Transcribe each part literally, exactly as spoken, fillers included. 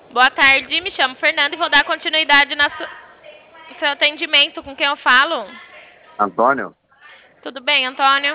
Boa tarde, me chamo Fernanda e vou dar continuidade na su- no seu atendimento. Com quem eu falo? Antônio? Tudo bem, Antônio?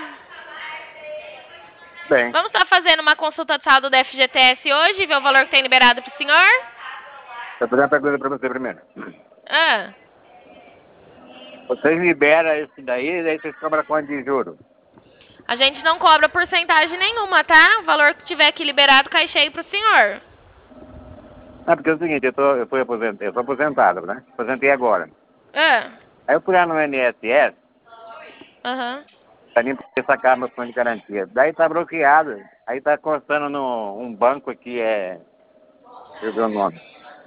Bem, Vamos estar fazendo uma consulta de saldo do F G T S hoje, ver o valor que tem liberado para o senhor? eu vou fazer uma pergunta para você primeiro. Ah, Vocês liberam isso daí, daí vocês cobram quanto de juros? a gente não cobra porcentagem nenhuma, tá? O valor que tiver aqui liberado cai cheio para o senhor. Não, porque é o seguinte, eu, tô, eu fui aposentado, eu sou aposentado, né? Aposentei agora. Ah, Aí eu fui lá no I N S S, aham. pra mim poder sacar meu fundo de garantia. Daí tá bloqueado. Aí tá constando no um banco aqui, é. Deixa eu ver o nome.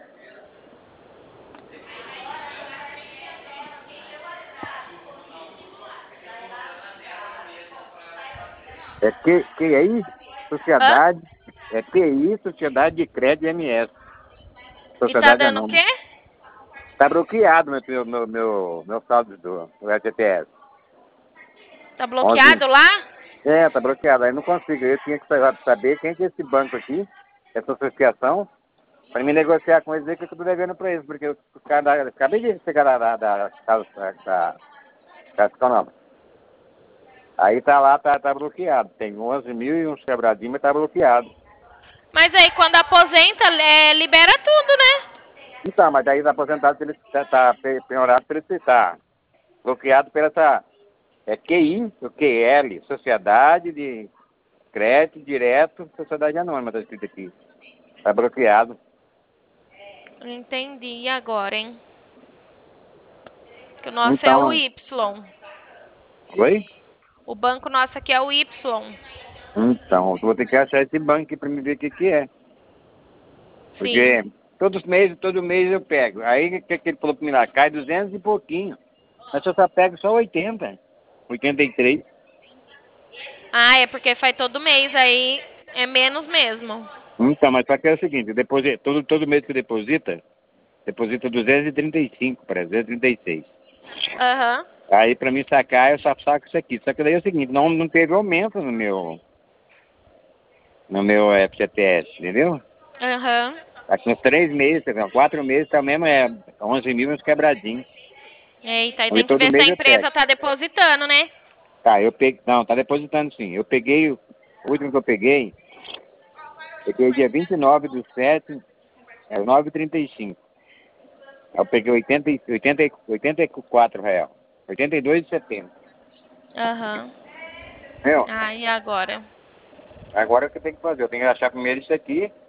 É Q, QI, Hã? Sociedade. É Q I, Sociedade de Crédito M S. E tá Sociedade dando o Anônima. quê? Tá bloqueado meu, meu, meu, meu saldo do, do F G T S. Tá onze. bloqueado lá? É, tá bloqueado. Aí não consigo. Eu tinha que saber quem que é esse banco aqui, essa associação, para me negociar com eles e dizer que eu tô devendo para eles, porque os caras, acabei de chegar da, da, da, da, da, da Econômica. Aí tá lá, tá, tá bloqueado. Tem onze mil e uns quebradinhos, mas tá bloqueado. Mas aí quando aposenta, é, libera tudo, né? Então, mas daí tá aposentado, ele tá, tá penhorado pelo ele tá bloqueado pela essa, é Q I, o Q L, Sociedade de Crédito Direto, Sociedade Anônima, tá escrito aqui. Tá bloqueado. Entendi. E agora, hein? Que o nosso é o Então, Y. oi? O banco nosso aqui é o Y. Então, eu vou ter que achar esse banco aqui para me ver o que, que é. Sim. Porque todos os meses, todo mês eu pego. Aí o que, que ele falou para mim lá? Cai duzentos e pouquinho. Mas eu só pego só oitenta. oitenta e três. Ah, é porque faz todo mês, aí é menos mesmo. Então, mas só que é o seguinte, deposito, todo, todo mês que deposita, deposita duzentos e trinta e cinco, parece, duzentos e trinta e seis. Aham. Aí para mim sacar, eu só saco isso aqui. Só que daí é o seguinte, não, não teve aumento no meu, no meu F G T S, entendeu? Aham. Aqui uns três meses, quatro meses, tá mesmo, é onze mil uns quebradinhos. Eita, aí E tem que todo ver se a mês eu pego. empresa tá depositando, né? Tá, eu peguei. Não, tá depositando sim. Eu peguei, o último que eu peguei, peguei dia vinte e nove do sete, é nove e trinta e cinco. Eu peguei oitenta, oitenta, oitenta e quatro reais. oitenta e dois e setenta. Aham. Meu, Ah, e agora? agora o que eu tenho que fazer? Eu tenho que achar primeiro isso aqui,